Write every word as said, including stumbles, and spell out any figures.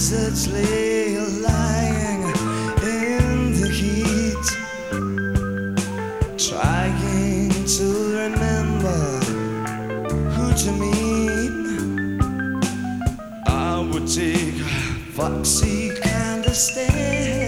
deserts lay lying in the heat, trying to remember who to meet. I would take a foxy kind of stare